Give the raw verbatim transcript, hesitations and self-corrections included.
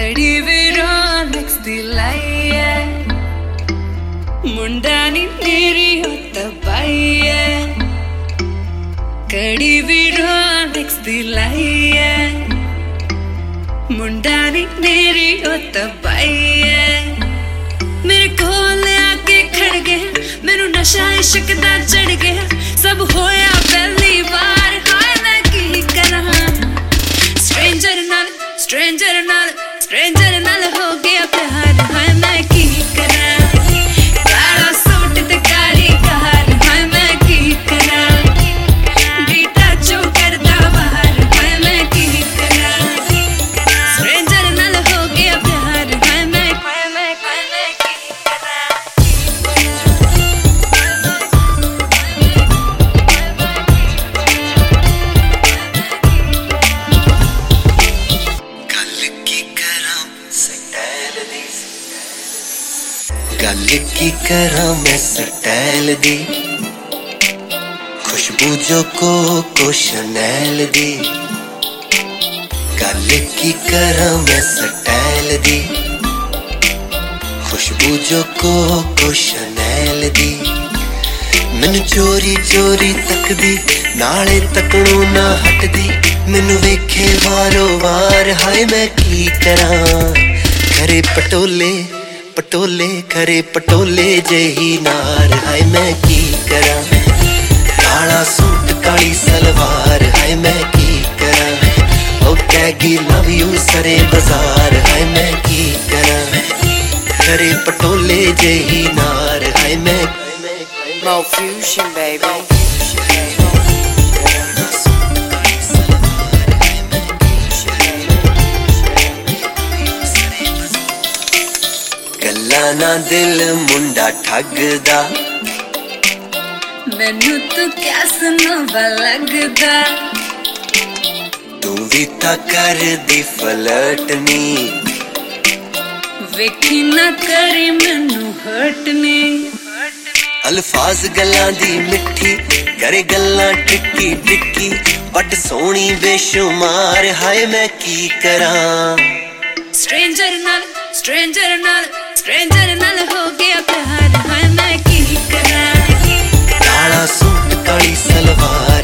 कड़ी विरोनिक्स दी लाई है मुंडा नी मेरी होता बाई है कड़ी विरोनिक्स दी लाई है मुंडा नी मेरी होता बाई है मेरे कोल आके खड़ गया मैनू नशा इश्क दा चढ़ गया सब होया पहली बार हाय मैं की करा स्ट्रेंजर नाल स्ट्रेंजर नाल स्ट्रेंजर नाल हो गया प्यार हाय मैं की करा काला सूट ते काली कार हाय मैं की करा बीटा चो करदा बाहर हाय मैं की करा स्ट्रेंजर नाल हो गया प्यार हाय मैं हाय मैं हाय मैं की करा गल की करा मैं स्टाइल दी खुशबू जो कोको शनैल दी गल की करा मैं स्टाइल दी खुशबू जो कोको शनैल दी मैनू चोरी चोरी तकदी नाले तकणों ना हटदी मैनू वेखे वारो वार हाय मैं की करा करे पटोले पटोले करे पटोले जेही नार हाय मैं की करा काला सूट काली सलवार हाय मैं की करा ओ कैगी लव यू सरे बाजार हाय मैं की करा करे पटोले जेही नार हाय मैं Mo Fusion baby ना दिल मुंडा ठगदा मैनू तो क्या सुनवा लगदा तू भी ता कर दी फ्लर्टनी वेखी ना करे मैनू हटनी अल्फाज गल्लां दी मिठी करे गल्लां टिक्की टिक्की बट सोहनी बेशुमार हाय मैं की करा स्ट्रेंजर नाल स्ट्रेंजर नाल स्ट्रेंजर नाल हो गया प्यार हाय मैं की करा काला सूट काली सलवार